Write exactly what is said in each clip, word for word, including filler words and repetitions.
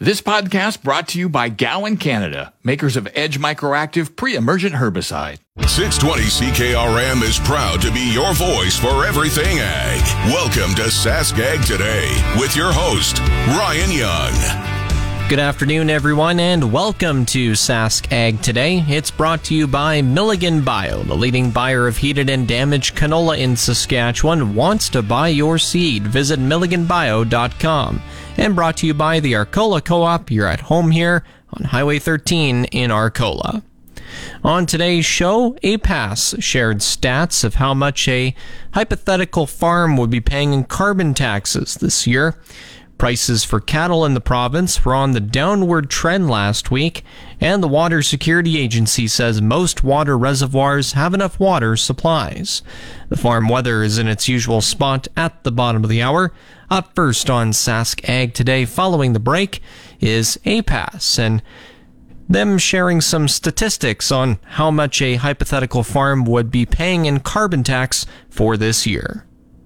This podcast brought to you by Gowan Canada, makers of Edge Microactive pre-emergent herbicide. six twenty C K R M is proud to be your voice for everything ag. Welcome to Sask Ag Today with your host, Ryan Young. Good afternoon, everyone, and welcome to Sask Ag Today. It's brought to you by Milligan Bio, the leading buyer of heated and damaged canola in Saskatchewan. Wants to buy your seed? Visit milligan bio dot com. And brought to you by the Arcola Co-op. You're at home here on Highway thirteen in Arcola. On today's show, A P A S shared stats of how much a hypothetical farm would be paying in carbon taxes this year. Prices for cattle in the province were on the downward trend last week, and the Water Security Agency says most water reservoirs have enough water supplies. The farm weather is in its usual spot at the bottom of the hour. Up first on Sask Ag Today, following the break, is A P A S, and them sharing some statistics on how much a hypothetical farm would be paying in carbon tax for this year.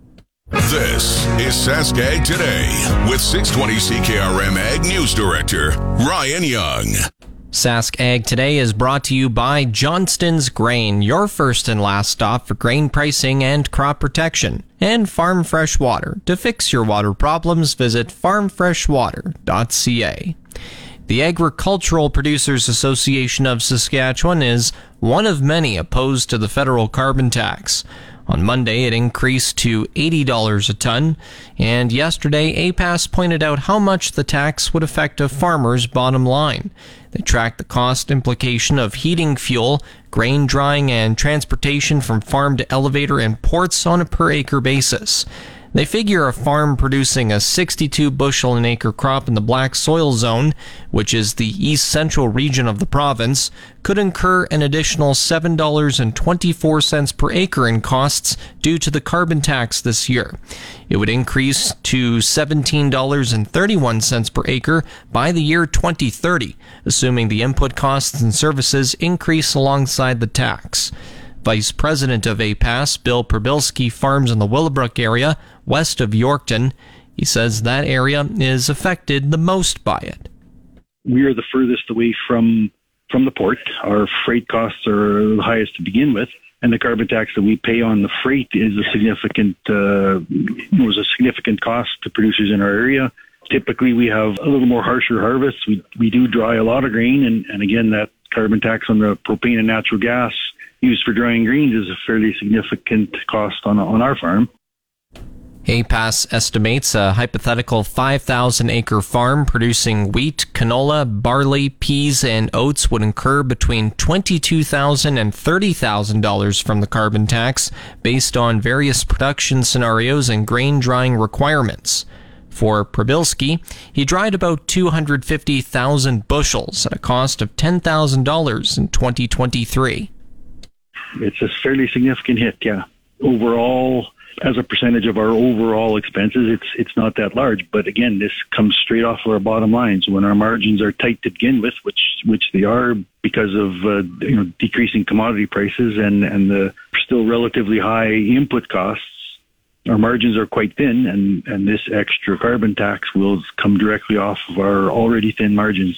This is Sask Ag Today with six twenty C K R M Ag News Director Ryan Young. Sask Ag Today is brought to you by Johnston's Grain, your first and last stop for grain pricing and crop protection, and Farm Fresh Water. To fix your water problems, visit farm fresh water dot c a. The Agricultural Producers Association of Saskatchewan is one of many opposed to the federal carbon tax. On Monday, it increased to eighty dollars a ton, and yesterday, A P A S pointed out how much the tax would affect a farmer's bottom line. They tracked the cost implication of heating fuel, grain drying, and transportation from farm to elevator and ports on a per-acre basis. They figure a farm producing a sixty-two bushel an acre crop in the black soil zone, which is the east central region of the province, could incur an additional seven dollars and twenty-four cents per acre in costs due to the carbon tax this year. It would increase to seventeen dollars and thirty-one cents per acre by the year twenty thirty, assuming the input costs and services increase alongside the tax. Vice President of A P A S, Bill Probilski, farms in the Willowbrook area, west of Yorkton. He says that area is affected the most by it. We are the furthest away from from the port. Our freight costs are the highest to begin with, and the carbon tax that we pay on the freight is a significant uh, was a significant cost to producers in our area. Typically, we have a little more harsher harvests. We we do dry a lot of grain, and, and again, that carbon tax on the propane and natural gas used for drying greens is a fairly significant cost on on our farm. A P A S estimates a hypothetical five thousand acre farm producing wheat, canola, barley, peas, and oats would incur between twenty-two thousand dollars and thirty thousand dollars from the carbon tax based on various production scenarios and grain drying requirements. For Probilski, he dried about two hundred fifty thousand bushels at a cost of ten thousand dollars in twenty twenty-three. It's a fairly significant hit, yeah. Overall, as a percentage of our overall expenses, it's it's not that large. But again, this comes straight off of our bottom line. So when our margins are tight to begin with, which which they are because of uh, you know decreasing commodity prices and and the still relatively high input costs, our margins are quite thin, and and this extra carbon tax will come directly off of our already thin margins.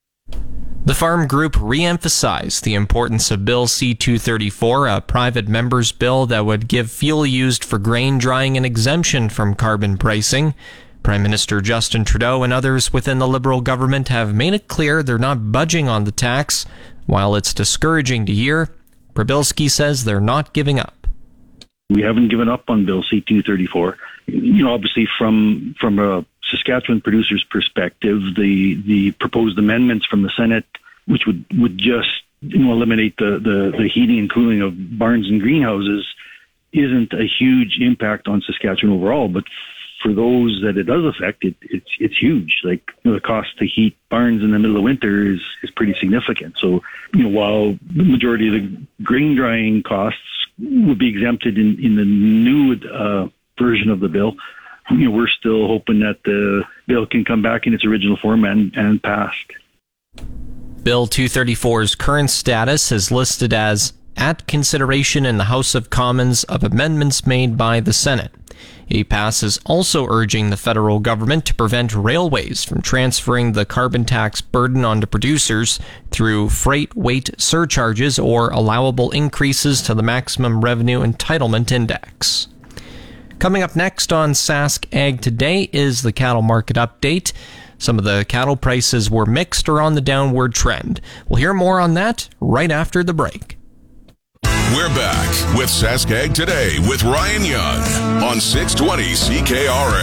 The farm group re-emphasized the importance of Bill C two thirty-four, a private member's bill that would give fuel used for grain drying an exemption from carbon pricing. Prime Minister Justin Trudeau and others within the Liberal government have made it clear they're not budging on the tax. While it's discouraging to hear, Probilski says they're not giving up. We haven't given up on Bill C two thirty-four. You know, obviously from from a Saskatchewan producers' perspective, the the proposed amendments from the Senate, which would, would just you know, eliminate the, the, the heating and cooling of barns and greenhouses, isn't a huge impact on Saskatchewan overall. But for those that it does affect, it, it's it's huge. Like you know, the cost to heat barns in the middle of winter is is pretty significant. So you know, while the majority of the grain drying costs would be exempted in in the new uh, version of the bill, you know, we're still hoping that the bill can come back in its original form and, and passed. Bill two thirty-four's current status is listed as at consideration in the House of Commons of amendments made by the Senate. A P A S is also urging the federal government to prevent railways from transferring the carbon tax burden onto producers through freight weight surcharges or allowable increases to the maximum revenue entitlement index. Coming up next on Sask Ag Today is the cattle market update. Some of the cattle prices were mixed or on the downward trend. We'll hear more on that right after the break. We're back with Sask Ag Today with Ryan Young on six twenty C K R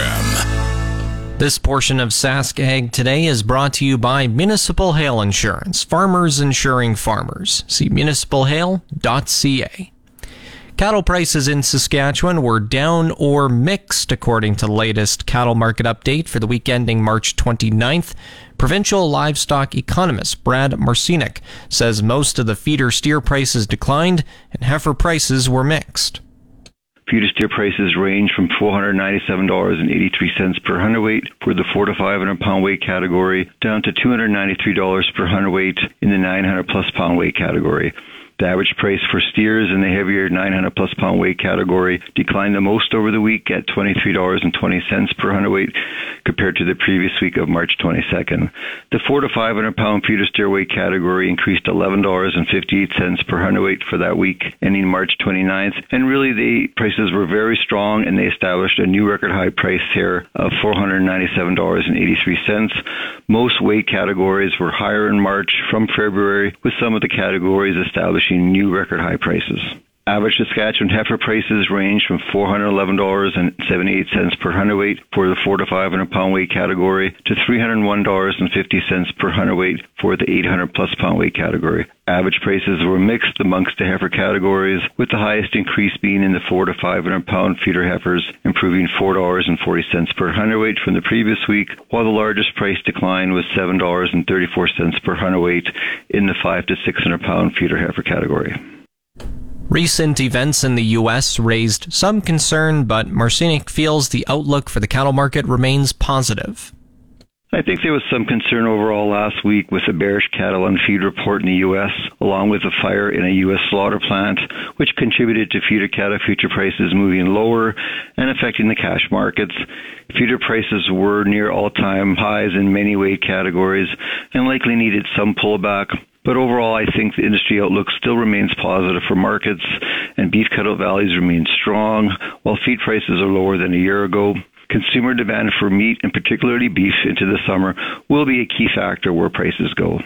M. This portion of Sask Ag Today is brought to you by Municipal Hail Insurance, farmers insuring farmers. See municipal hail dot c a. Cattle prices in Saskatchewan were down or mixed, according to the latest cattle market update for the week ending March twenty-ninth. Provincial livestock economist Brad Marcinek says most of the feeder steer prices declined and heifer prices were mixed. Feeder steer prices range from four hundred ninety-seven dollars and eighty-three cents per hundredweight for the four to five hundred pound weight category, down to two hundred ninety-three dollars per hundredweight in the nine hundred plus pound weight category. The average price for steers in the heavier nine hundred plus pound weight category declined the most over the week at twenty-three dollars and twenty cents per hundredweight compared to the previous week of March twenty-second. The four to five hundred pound feeder steer weight category increased eleven dollars and fifty-eight cents per hundredweight for that week ending March twenty-ninth. And really the prices were very strong and they established a new record high price here of four hundred ninety-seven dollars and eighty-three cents. Most weight categories were higher in March from February, with some of the categories establishing new record high prices. Average Saskatchewan heifer prices range from four hundred eleven dollars and seventy-eight cents per hundredweight for the four to five hundred pound weight category to three hundred one dollars and fifty cents per hundredweight for the eight hundred plus pound weight category. Average prices were mixed amongst the heifer categories, with the highest increase being in the four to five hundred pound feeder heifers, improving four dollars and forty cents per hundredweight from the previous week, while the largest price decline was seven dollars and thirty-four cents per hundredweight in the five to six hundred pound feeder heifer category. Recent events in the U S raised some concern, but Marcinek feels the outlook for the cattle market remains positive. I think there was some concern overall last week with the bearish cattle on feed report in the U S, along with a fire in a U S slaughter plant, which contributed to feeder cattle future prices moving lower and affecting the cash markets. Feeder prices were near all-time highs in many weight categories and likely needed some pullback. But overall, I think the industry outlook still remains positive for markets, and beef cutout values remain strong, while feed prices are lower than a year ago. Consumer demand for meat, and particularly beef, into the summer will be a key factor where prices go.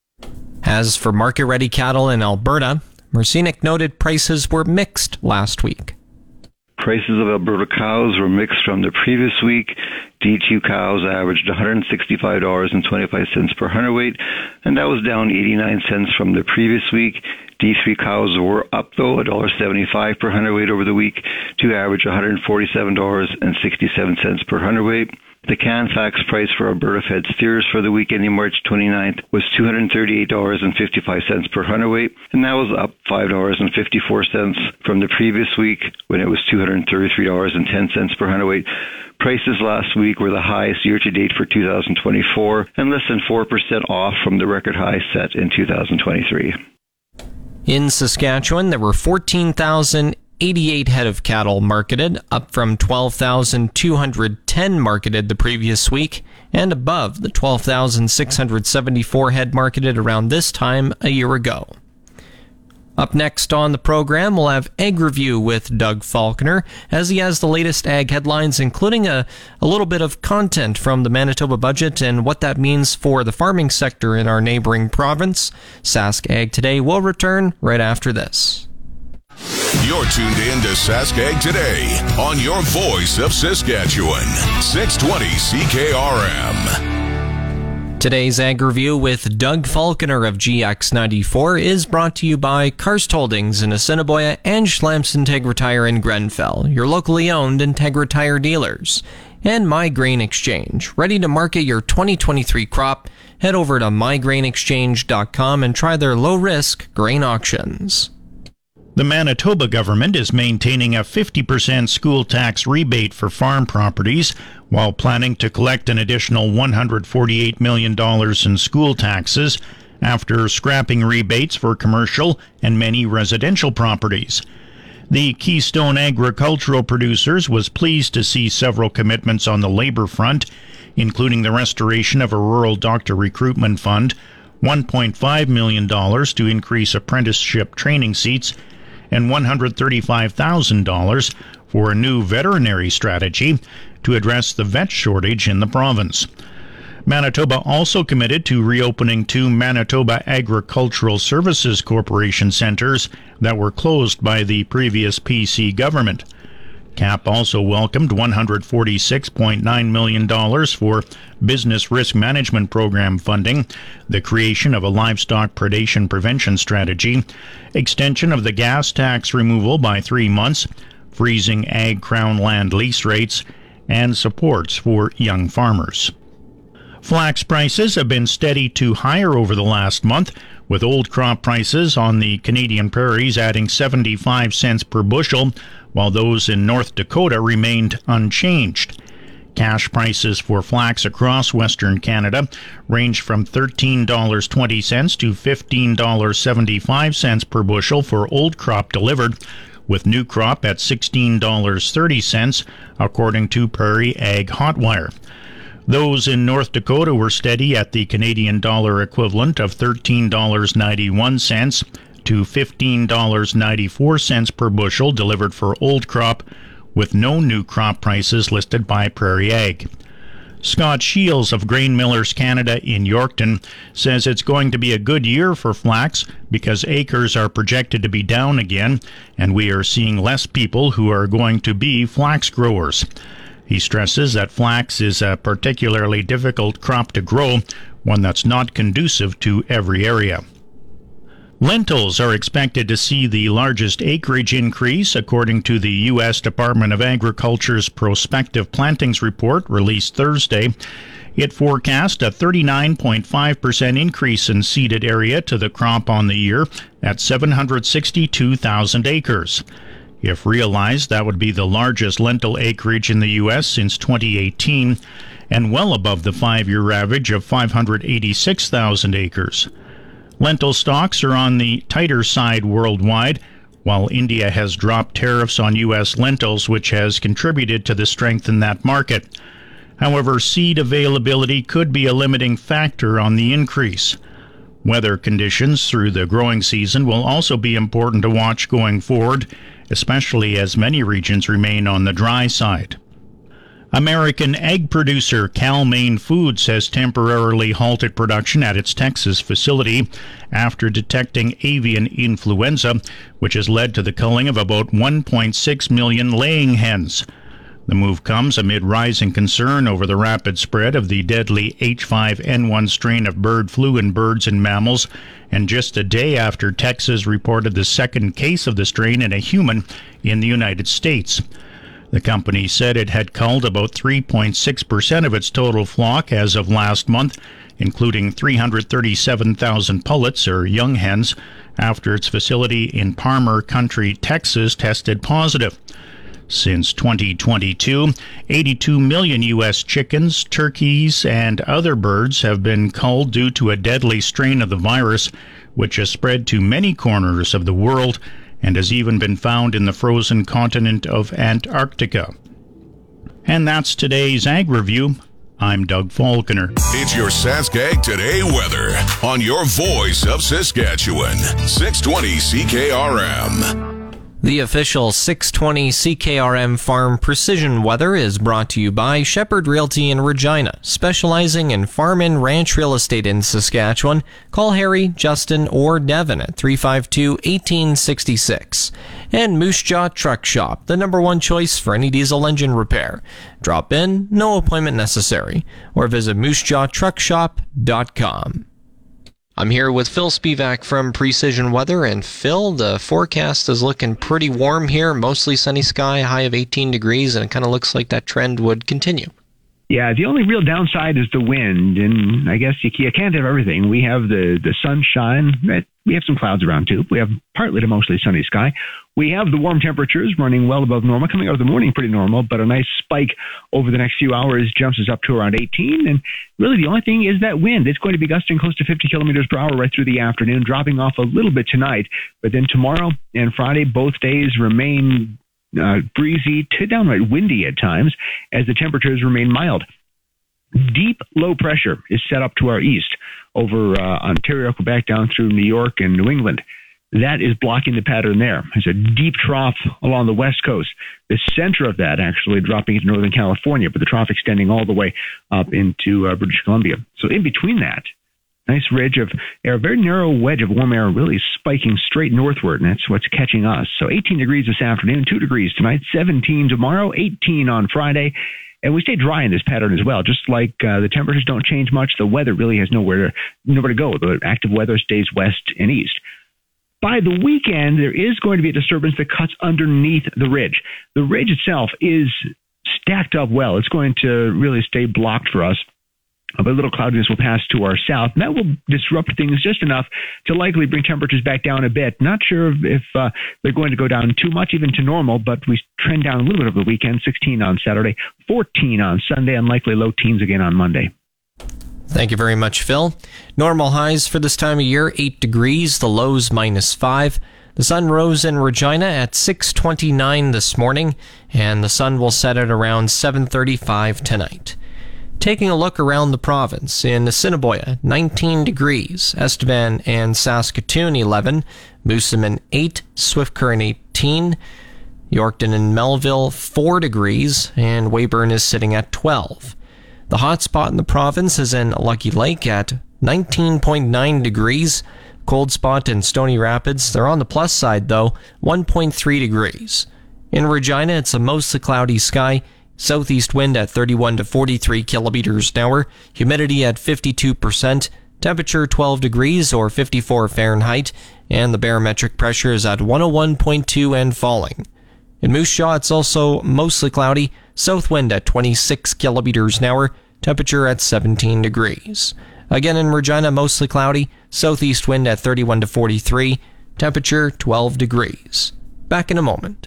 As for market-ready cattle in Alberta, Marcinek noted prices were mixed last week. Prices of Alberta cows were mixed from the previous week. D two cows averaged one hundred sixty-five dollars and twenty-five cents per hundredweight, and that was down eighty-nine cents from the previous week. D three cows were up, though, one dollar seventy-five per hundredweight over the week to average one hundred forty-seven dollars and sixty-seven cents per hundredweight. The Canfax price for Alberta-fed steers for the week ending March twenty-ninth was two hundred thirty-eight dollars and fifty-five cents per hundredweight, and that was up five dollars and fifty-four cents from the previous week when it was two hundred thirty-three dollars and ten cents per hundredweight. Prices last week were the highest year-to-date for two thousand twenty-four and less than four percent off from the record high set in two thousand twenty-three. In Saskatchewan, there were fourteen thousand eighty-eight head of cattle marketed, up from twelve thousand two hundred ten marketed the previous week, and above the twelve thousand six hundred seventy-four head marketed around this time a year ago. Up next on the program, we'll have Ag Review with Doug Falconer, as he has the latest ag headlines, including a, a little bit of content from the Manitoba budget and what that means for the farming sector in our neighboring province. Sask Ag Today will return right after this. You're tuned in to Sask Ag Today on your voice of Saskatchewan, six twenty C K R M. Today's Ag Review with Doug Falconer of G X ninety-four is brought to you by Karst Holdings in Assiniboia and Schlamps Integra Tire in Grenfell, your locally owned Integra Tire dealers. And My Grain Exchange. Ready to market your twenty twenty-three crop? Head over to my grain exchange dot com and try their low-risk grain auctions. The Manitoba government is maintaining a fifty percent school tax rebate for farm properties while planning to collect an additional one hundred forty-eight million dollars in school taxes after scrapping rebates for commercial and many residential properties. The Keystone Agricultural Producers was pleased to see several commitments on the labor front, including the restoration of a rural doctor recruitment fund, one point five million dollars to increase apprenticeship training seats, and one hundred thirty-five thousand dollars for a new veterinary strategy to address the vet shortage in the province. Manitoba also committed to reopening two Manitoba Agricultural Services Corporation centres that were closed by the previous P C government. C A P also welcomed one hundred forty-six point nine million dollars for Business Risk Management Program funding, the creation of a livestock predation prevention strategy, extension of the gas tax removal by three months, freezing ag crown land lease rates, and supports for young farmers. Flax prices have been steady to higher over the last month, with old crop prices on the Canadian prairies adding seventy-five cents per bushel, while those in North Dakota remained unchanged. Cash prices for flax across Western Canada range from thirteen dollars and twenty cents to fifteen dollars and seventy-five cents per bushel for old crop delivered, with new crop at sixteen dollars and thirty cents, according to Prairie Ag Hotwire. Those in North Dakota were steady at the Canadian dollar equivalent of thirteen dollars and ninety-one cents to fifteen dollars and ninety-four cents per bushel delivered for old crop, with no new crop prices listed by Prairie Ag. Scott Shields of Grain Millers Canada in Yorkton says it's going to be a good year for flax because acres are projected to be down again, and we are seeing less people who are going to be flax growers. He stresses that flax is a particularly difficult crop to grow, one that's not conducive to every area. Lentils are expected to see the largest acreage increase, according to the U S Department of Agriculture's prospective plantings report released Thursday. It forecast a thirty-nine point five percent increase in seeded area to the crop on the year at seven hundred sixty-two thousand acres. If realized, that would be the largest lentil acreage in the U S since twenty eighteen, and well above the five-year average of five hundred eighty-six thousand acres. Lentil stocks are on the tighter side worldwide, while India has dropped tariffs on U S lentils, which has contributed to the strength in that market. However, seed availability could be a limiting factor on the increase. Weather conditions through the growing season will also be important to watch going forward, especially as many regions remain on the dry side. American egg producer Cal-Maine Foods has temporarily halted production at its Texas facility after detecting avian influenza, which has led to the culling of about one point six million laying hens. The move comes amid rising concern over the rapid spread of the deadly H five N one strain of bird flu in birds and mammals, and just a day after Texas reported the second case of the strain in a human in the United States. The company said it had culled about three point six percent of its total flock as of last month, including three hundred thirty-seven thousand pullets, or young hens, after its facility in Palmer Country, Texas, tested positive. Since twenty twenty-two, eighty-two million U S chickens, turkeys, and other birds have been culled due to a deadly strain of the virus, which has spread to many corners of the world and has even been found in the frozen continent of Antarctica. And that's today's Ag Review. I'm Doug Falconer. It's your Saskag Today weather on your voice of Saskatchewan, six twenty C K R M. The official six twenty C K R M Farm Precision Weather is brought to you by Shepherd Realty in Regina, specializing in farm and ranch real estate in Saskatchewan. Call Harry, Justin, or Devin at three five two, one eight six six. And Moose Jaw Truck Shop, the number one choice for any diesel engine repair. Drop in, no appointment necessary, or visit moose jaw truck shop dot com. I'm here with Phil Spivak from Precision Weather, and Phil, the forecast is looking pretty warm here, mostly sunny sky, high of eighteen degrees, and it kind of looks like that trend would continue. Yeah, the only real downside is the wind, and I guess you, you can't have everything. We have the, the sunshine, we have some clouds around too. We have partly to mostly sunny sky. we have the warm temperatures running well above normal, coming out of the morning pretty normal, but a nice spike over the next few hours jumps us up to around eighteen. And really the only thing is that wind. It's going to be gusting close to fifty kilometers per hour right through the afternoon, dropping off a little bit tonight. But then tomorrow and Friday, both days remain uh, breezy to downright windy at times as the temperatures remain mild. Deep low pressure is set up to our east over uh, Ontario, Quebec, down through New York and New England. That is blocking the pattern there. There's a deep trough along the west coast. The center of that actually dropping into Northern California, but the trough extending all the way up into uh, British Columbia. So in between that, nice ridge of air, very narrow wedge of warm air really spiking straight northward, and that's what's catching us. So eighteen degrees this afternoon, two degrees tonight, seventeen tomorrow, eighteen on Friday. And we stay dry in this pattern as well. Just like uh, the temperatures don't change much, the weather really has nowhere to, nowhere to go. The active weather stays west and east. By the weekend, there is going to be a disturbance that cuts underneath the ridge. The ridge itself is stacked up well. It's going to really stay blocked for us. A little cloudiness will pass to our south, and that will disrupt things just enough to likely bring temperatures back down a bit. Not sure if uh, they're going to go down too much, even to normal, but we trend down a little bit over the weekend, sixteen on Saturday, fourteen on Sunday, and likely low teens again on Monday. Thank you very much, Phil. Normal highs for this time of year, eight degrees, the lows minus five. The sun rose in Regina at six twenty-nine this morning, and the sun will set at around seven thirty-five tonight. Taking a look around the province, in Assiniboia, nineteen degrees, Estevan and Saskatoon, eleven, Moosomin, eight, Swift Current, eighteen, Yorkton and Melville, four degrees, and Weyburn is sitting at twelve. The hot spot in the province is in Lucky Lake at nineteen point nine degrees. Cold spot in Stony Rapids, they're on the plus side though, one point three degrees. In Regina, it's a mostly cloudy sky. Southeast wind at thirty-one to forty-three kilometers an hour, humidity at fifty-two percent, temperature twelve degrees or fifty-four Fahrenheit, and the barometric pressure is at one oh one point two and falling. In Moose Jaw, it's also mostly cloudy, south wind at twenty-six kilometers an hour, temperature at seventeen degrees. Again in Regina, mostly cloudy, southeast wind at thirty-one to forty-three, temperature twelve degrees. Back in a moment.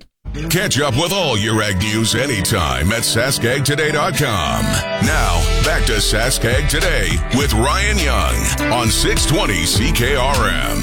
Catch up with all your ag news anytime at Sask Ag Today dot com. Now, back to Sask Ag Today with Ryan Young on six twenty C K R M.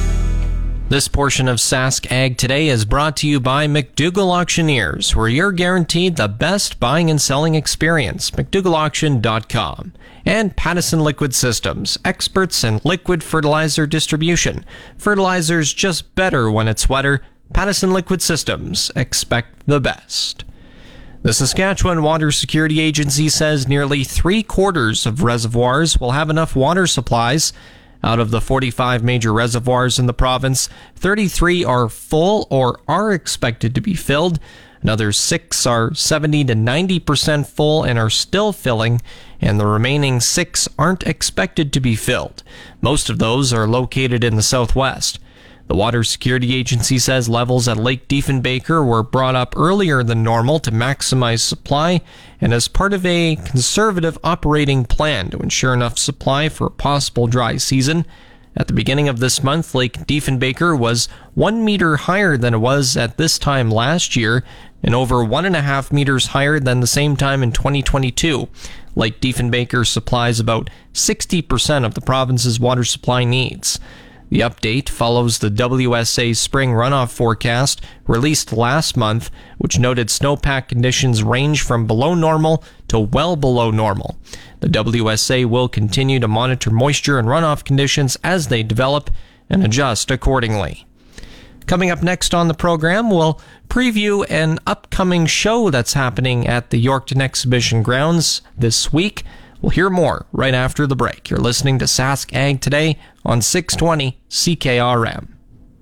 This portion of Sask Ag Today is brought to you by McDougall Auctioneers, where you're guaranteed the best buying and selling experience. McDougall Auction dot com. And Pattison Liquid Systems, experts in liquid fertilizer distribution. Fertilizer's just better when it's wetter. Pattison Liquid Systems, expect the best. The Saskatchewan Water Security Agency says nearly three quarters of reservoirs will have enough water supplies. Out of the forty-five major reservoirs in the province, thirty-three are full or are expected to be filled. Another six are seventy to ninety percent full and are still filling, and the remaining six aren't expected to be filled. Most of those are located in the southwest. The Water Security Agency says levels at Lake Diefenbaker were brought up earlier than normal to maximize supply and as part of a conservative operating plan to ensure enough supply for a possible dry season. At the beginning of this month, Lake Diefenbaker was one meter higher than it was at this time last year and over one and a half meters higher than the same time in twenty twenty-two. Lake Diefenbaker supplies about sixty percent of the province's water supply needs. The update follows the W S A spring runoff forecast released last month, which noted snowpack conditions range from below normal to well below normal. The W S A will continue to monitor moisture and runoff conditions as they develop and adjust accordingly. Coming up next on the program, we'll preview an upcoming show that's happening at the Yorkton Exhibition Grounds this week. We'll hear more right after the break. You're listening to Sask Ag Today on six twenty C K R M.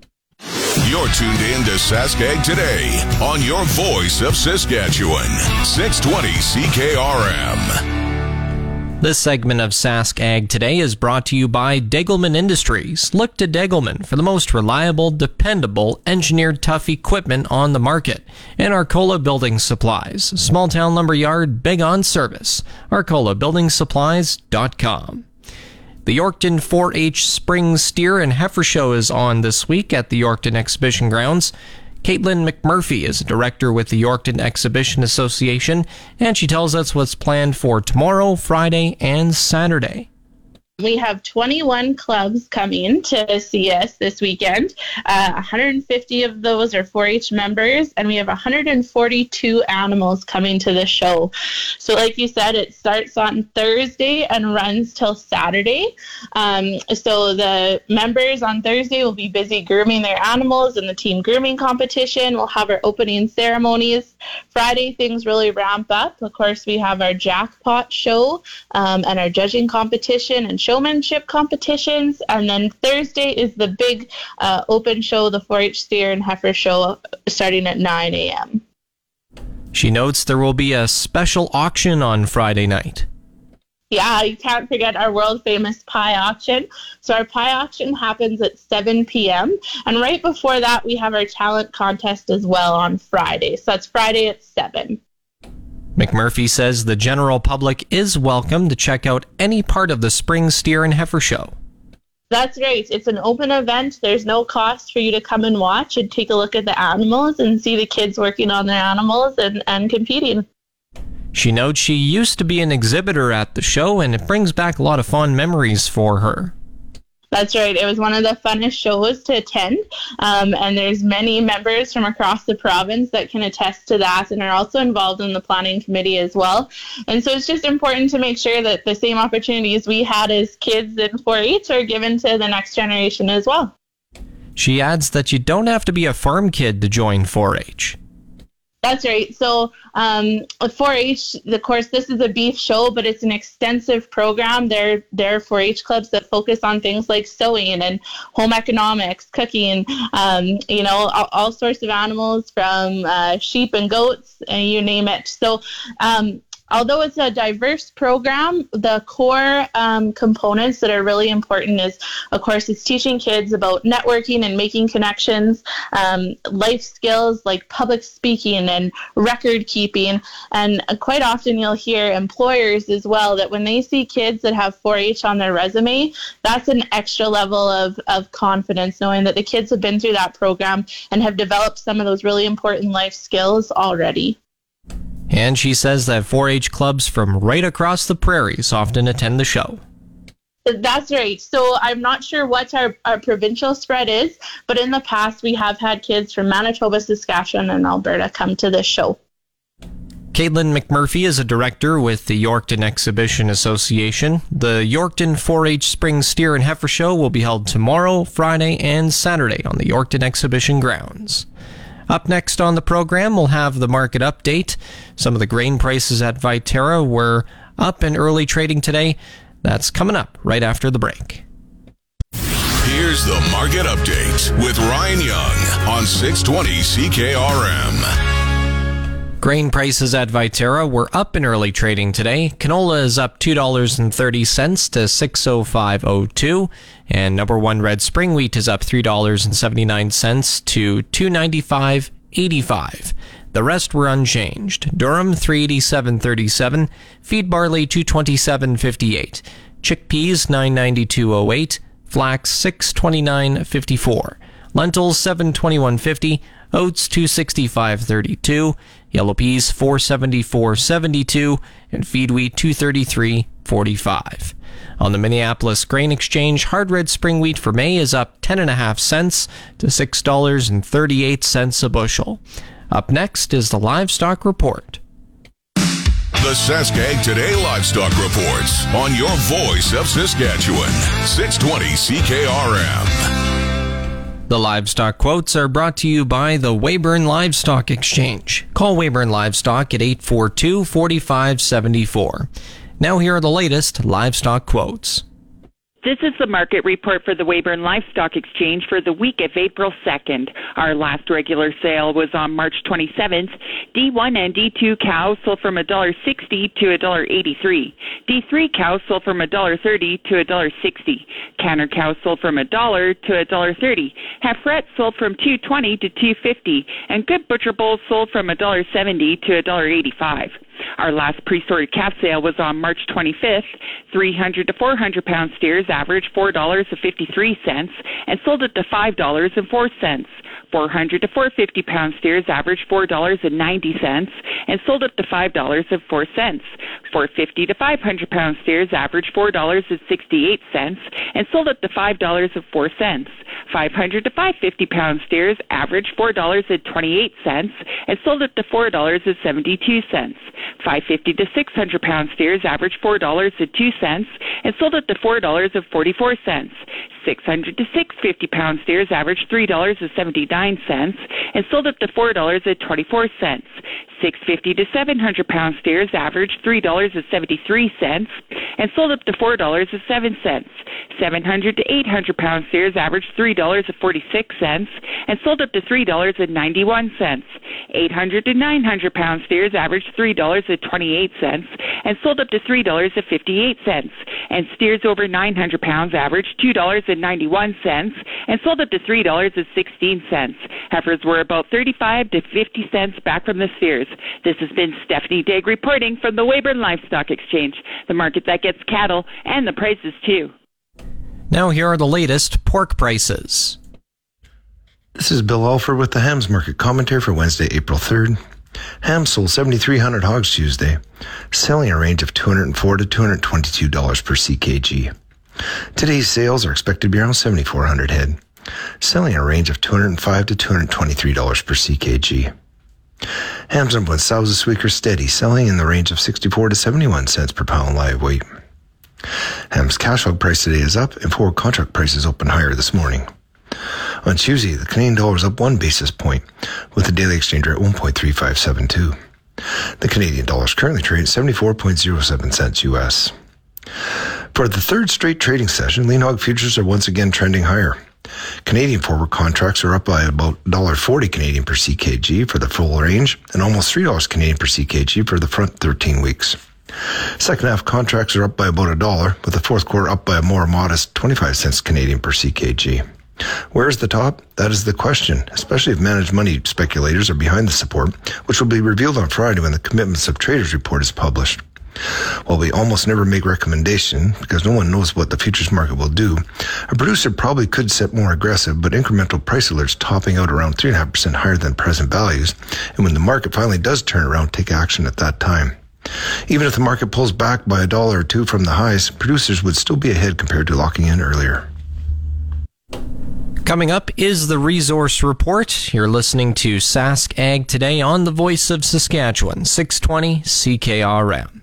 You're tuned in to Sask Ag Today on your voice of Saskatchewan, six twenty C K R M. This segment of Sask Ag Today is brought to you by Degelman Industries. Look to Degelman for the most reliable, dependable, engineered tough equipment on the market. And Arcola Building Supplies, small town lumber yard, big on service. Arcola Building Supplies dot com. The Yorkton four H Spring Steer and Heifer Show is on this week at the Yorkton Exhibition Grounds. Caitlin McMurphy is a director with the Yorkton Exhibition Association, and she tells us what's planned for tomorrow, Friday, and Saturday. We have twenty-one clubs coming to see us this weekend. Uh, one hundred fifty of those are four H members, and we have one hundred forty-two animals coming to the show. So like you said, it starts on Thursday and runs till Saturday. Um, so the members on Thursday will be busy grooming their animals in the team grooming competition. We'll have our opening ceremonies. Friday, things really ramp up. Of course, we have our jackpot show um, and our judging competition and showmanship competitions, and then Thursday is the big uh, open show, the four H Steer and Heifer Show, starting at nine a.m. She notes there will be a special auction on Friday night. Yeah, you can't forget our world-famous pie auction. So our pie auction happens at seven p.m., and right before that, we have our talent contest as well on Friday. So that's Friday at seven. McMurphy says the general public is welcome to check out any part of the Spring Steer and Heifer Show. That's right. It's an open event. There's no cost for you to come and watch and take a look at the animals and see the kids working on their animals and, and competing. She notes she used to be an exhibitor at the show, and it brings back a lot of fond memories for her. That's right. It was one of the funnest shows to attend, um, and there's many members from across the province that can attest to that and are also involved in the planning committee as well. And so it's just important to make sure that the same opportunities we had as kids in four H are given to the next generation as well. She adds that you don't have to be a farm kid to join four H. That's right. So um, four H, of course, this is a beef show, but it's an extensive program. There, there are four H clubs that focus on things like sewing and home economics, cooking, um, you know, all, all sorts of animals from uh, sheep and goats, and you name it. So um, although it's a diverse program, the core um, components that are really important is, of course, it's teaching kids about networking and making connections, um, life skills like public speaking and record keeping. And quite often you'll hear employers as well that when they see kids that have four H on their resume, that's an extra level of, of confidence, knowing that the kids have been through that program and have developed some of those really important life skills already. And she says that four H clubs from right across the prairies often attend the show. That's right. So I'm not sure what our, our provincial spread is, but in the past we have had kids from Manitoba, Saskatchewan, and Alberta come to this show. Caitlin McMurphy is a director with the Yorkton Exhibition Association. The Yorkton four H Spring Steer and Heifer Show will be held tomorrow, Friday, and Saturday on the Yorkton Exhibition Grounds. Up next on the program, we'll have the market update. Some of the grain prices at Viterra were up in early trading today. That's coming up right after the break. Here's the market update with Ryan Young on six twenty C K R M. Grain prices at Viterra were up in early trading today. Canola is up two dollars and thirty cents to six oh five oh two, and number one red spring wheat is up three dollars and seventy-nine cents to two ninety-five eighty-five. The rest were unchanged. Durum three eighty-seven thirty-seven, feed barley two twenty-seven fifty-eight, chickpeas nine ninety-two oh eight, flax six twenty-nine fifty-four, lentils seven twenty-one fifty, oats two sixty-five thirty-two, yellow peas four seventy-four seventy-two, and feed wheat two thirty-three forty-five. On the Minneapolis Grain Exchange, hard red spring wheat for May is up ten and a half cents to six dollars and thirty-eight cents a bushel. Up next is the Livestock Report. The Saskag Today Livestock Reports on your voice of Saskatchewan, six twenty C K R M. The livestock quotes are brought to you by the Weyburn Livestock Exchange. Call Weyburn Livestock at eight four two, four five seven four. Now here are the latest livestock quotes. This is the market report for the Weyburn Livestock Exchange for the week of April second. Our last regular sale was on March twenty-seventh. D one and D two cows sold from one dollar sixty to one dollar eighty-three. D three cows sold from one dollar thirty to one dollar sixty. Canner cows sold from one dollar to one dollar thirty. Heiferettes sold from two twenty to two fifty. And good butcher bulls sold from one dollar seventy to one dollar eighty-five. Our last pre-sorted calf sale was on March twenty-fifth. three hundred to four hundred pound steers averaged four dollars and fifty-three cents and sold at to five dollars and four cents. four hundred to four hundred fifty pound steers averaged four dollars and ninety cents and sold up to five dollars and four cents. four hundred fifty to five hundred pound steers averaged four dollars and sixty-eight cents and sold up to five dollars and four cents. five hundred to five hundred fifty pound steers averaged four dollars and twenty-eight cents and sold up to four dollars and seventy-two cents. five hundred fifty to six hundred pound steers averaged four dollars and two cents and sold up to four dollars and forty-four cents. six hundred to six hundred fifty pound steers averaged three dollars and seventy-nine cents and sold up to four dollars and twenty-four cents. six hundred fifty to seven hundred pound steers averaged three dollars and seventy-three cents and sold up to four dollars and seven cents. seven hundred to eight hundred pound steers averaged three dollars and forty-six cents and sold up to three dollars and ninety-one cents. eight hundred to nine hundred pound steers averaged three dollars and twenty-eight cents and sold up to three dollars and fifty-eight cents. And steers over nine hundred pounds averaged two dollars and ninety-one cents and sold up to three dollars and sixteen cents. Heifers were about thirty-five to fifty cents back from the steers. This has been Stephanie Digg reporting from the Weyburn Livestock Exchange, the market that gets cattle and the prices too. Now here are the latest pork prices. This is Bill Alford with the Hams Market Commentary for Wednesday, April third. Ham sold seventy-three hundred hogs Tuesday, selling a range of two hundred four to two hundred twenty-two dollars per C K G. Today's sales are expected to be around seventy-four hundred head, selling a range of two hundred five to two hundred twenty-three dollars per C K G. Hams and sows this week are steady, selling in the range of sixty-four to seventy-one cents per pound live weight. Ham's cash hog price today is up, and forward contract prices open higher this morning. On Tuesday, the Canadian dollar is up one basis point, with the daily exchange rate at one point three five seven two. The Canadian dollar is currently trading at seventy-four point zero seven cents U S. For the third straight trading session, lean hog futures are once again trending higher. Canadian forward contracts are up by about one dollar forty Canadian per C K G for the full range and almost three dollars Canadian per C K G for the front thirteen weeks. Second half contracts are up by about a dollar, with the fourth quarter up by a more modest twenty-five cents Canadian per C K G. Where is the top? That is the question, especially if managed money speculators are behind the support, which will be revealed on Friday when the Commitments of Traders report is published. While we almost never make recommendation, because no one knows what the futures market will do, a producer probably could set more aggressive but incremental price alerts topping out around three point five percent higher than present values, and when the market finally does turn around, take action at that time. Even if the market pulls back by a dollar or two from the highs, producers would still be ahead compared to locking in earlier. Coming up is the Resource Report. You're listening to Sask Ag Today on the Voice of Saskatchewan, six twenty C K R M.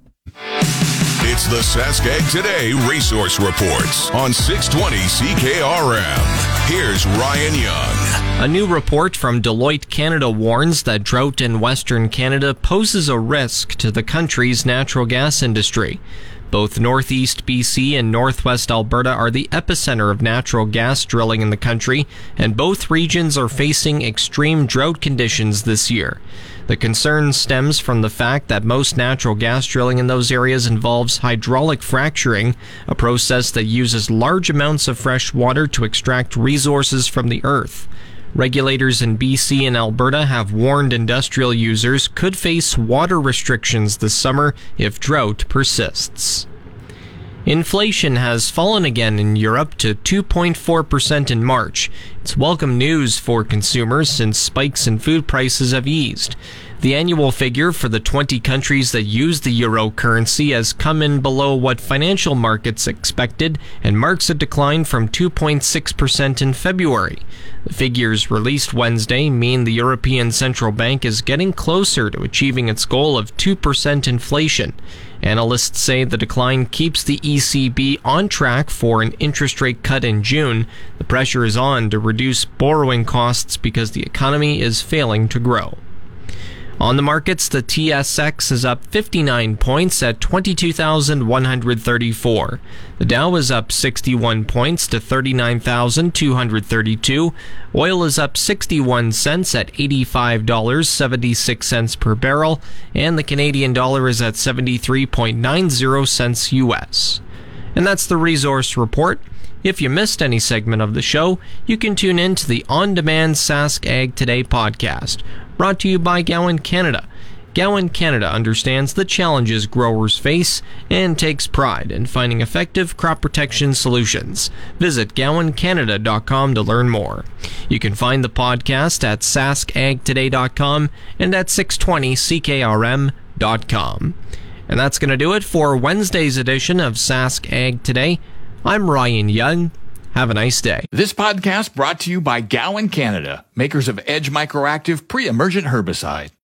It's the Sask Ag Today Resource Reports on six twenty C K R M. Here's Ryan Young. A new report from Deloitte Canada warns that drought in Western Canada poses a risk to the country's natural gas industry. Both northeast B C and northwest Alberta are the epicenter of natural gas drilling in the country, and both regions are facing extreme drought conditions this year. The concern stems from the fact that most natural gas drilling in those areas involves hydraulic fracturing, a process that uses large amounts of fresh water to extract resources from the earth. Regulators in B C and Alberta have warned industrial users could face water restrictions this summer if drought persists. Inflation has fallen again in Europe to two point four percent in March. It's welcome news for consumers since spikes in food prices have eased. The annual figure for the twenty countries that use the euro currency has come in below what financial markets expected and marks a decline from two point six percent in February. The figures released Wednesday mean the European Central Bank is getting closer to achieving its goal of two percent inflation. Analysts say the decline keeps the E C B on track for an interest rate cut in June. The pressure is on to reduce borrowing costs because the economy is failing to grow. On the markets, the T S X is up fifty-nine points at twenty-two thousand one hundred thirty-four. The Dow is up sixty-one points to thirty-nine thousand two hundred thirty-two. Oil is up sixty-one cents at eighty-five dollars and seventy-six cents per barrel, and the Canadian dollar is at seventy-three point nine zero cents U S. And that's the Resource Report. If you missed any segment of the show, you can tune in to the on-demand Sask Ag Today podcast, brought to you by Gowan Canada. Gowan Canada understands the challenges growers face and takes pride in finding effective crop protection solutions. Visit gowan canada dot com to learn more. You can find the podcast at sask ag today dot com and at six twenty C K R M dot com. And that's going to do it for Wednesday's edition of Sask Ag Today. I'm Ryan Young. Have a nice day. This podcast brought to you by Gowan Canada, makers of Edge Microactive pre-emergent herbicide.